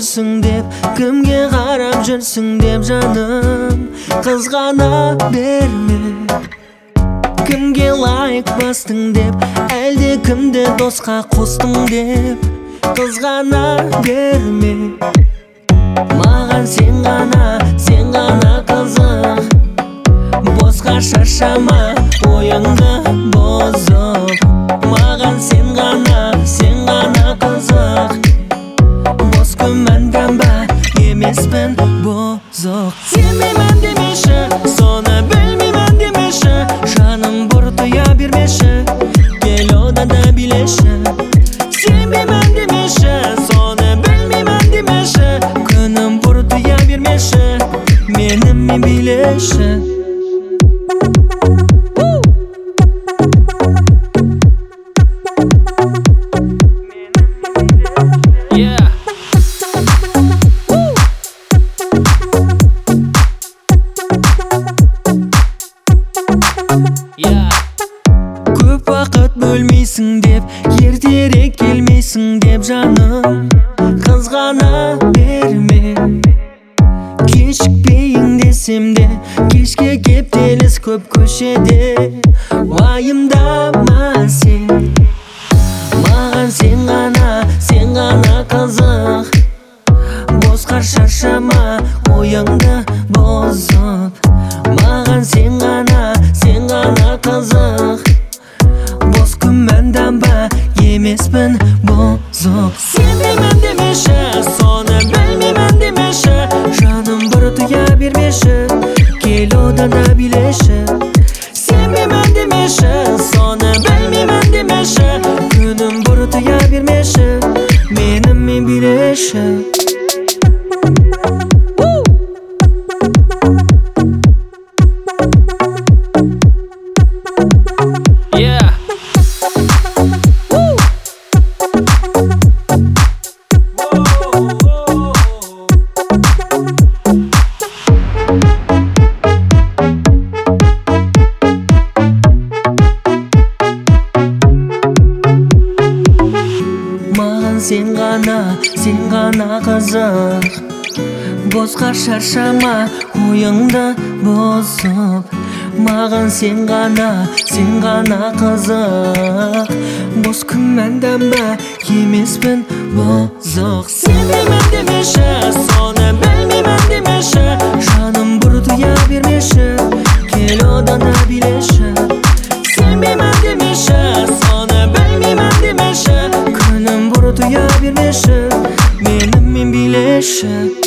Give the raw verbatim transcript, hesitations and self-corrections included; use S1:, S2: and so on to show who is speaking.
S1: жүрсің деп, кімге қарап жүрсің деп жаным, қызғана берме. Кімге лайк бастың деп, әлде кімді досқа қостың деп, қызғана берме. Маған сен ғана, сен ғана қызық, босқа шаршама ойыңды бозып. Маған сен ғана, сен ғана қызық, бос күмәнданба, емеспін бозық. Сенбеймін демеші, соны білмеймін демеші, жаным бұртия бермеші, кел одада билеші. Сенбеймін демеші, соны білмеймін демеші, күнім бұртия бермеші, менімен билеші. Көп уақыт бөлмейсің деп, ертерек келмейсің деп жаным, қызғана берме. Кешікпейін десем де, кешке кептеліс көп көшеде, уайымдама сен. Маған сен ғана, сен ғана қызық, босқа шаршама ойыңды бозып. Маған сен ғана, сен ғана қызық, бос күмәнданба, емеспін бозық. Сенбеймін демеші, соны білмеймін демеші, жаным бұртия бермеші, кел одада билеші. Сенбеймін демеші, соны білмеймін демеші, күнім бұртия бермеші, менімен билеші. Сен ғана, сен ғана қызық, босқа шаршама ойыңды бозып. Маған сен ғана, сен ғана қызық, бос күмәнданба, емеспін бозық. Сенбеймін демеші, соны білмеймін демеші, жаным бұртия бермеші, кел одада билеші. Сенбеймін демеші, соны білмеймін демеші, күнім бұртия бермеші, менімен билеші.